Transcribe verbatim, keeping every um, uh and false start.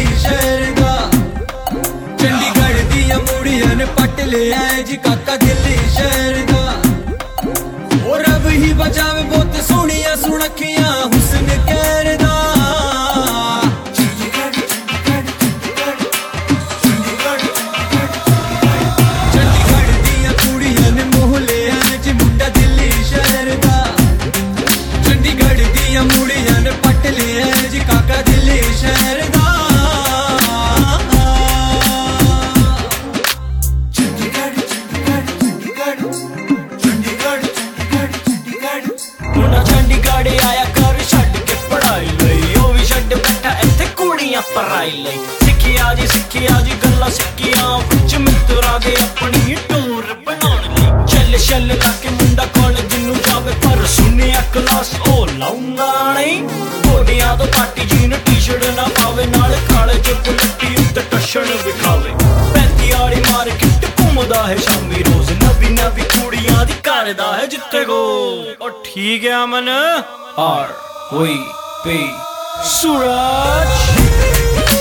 दिल्ली शहर दा। चंडीगढ़ दिया मुड़िया ने पट लिया जी काका दिल्ली शहर दा। और रब ही बचावे बहुत सोहनिया सुनखियां हुस्न कहर दा। चंडीगढ़ दिया कुड़िया ने मोह लिया जी मुंडा दिल्ली शहर दा। चंडीगढ़ दिया मुड़िया ने पट लिया जी काका दिल्ली शहर दा। चंडीगढ़ आया कर छड़ के पढ़ाई लई, ओ भी छड़ बैठा इत्थे कुड़ियां पराई लई। सिक्खिया जी सिक्खिया जी गल्लां सिक्खियां विच मित्तरां दे अपनी टूर बनाउण लई। चल चल लाके मुंडा कॉलेज नूं जावे पर सुनिया क्लास ओ लाउंदा नहीं। गोडियां तो पाटी जीन टी-शर्ट ना पावे नाल काले च बुलट्टी उत्ते टशन विखावे। पैंती आली मार्केट घूमदा है शामी रोज, नवी नवी कुड़ियां दी करदा है जित्ते गो। ओ ठीक है अमन आर वी पी सूरज।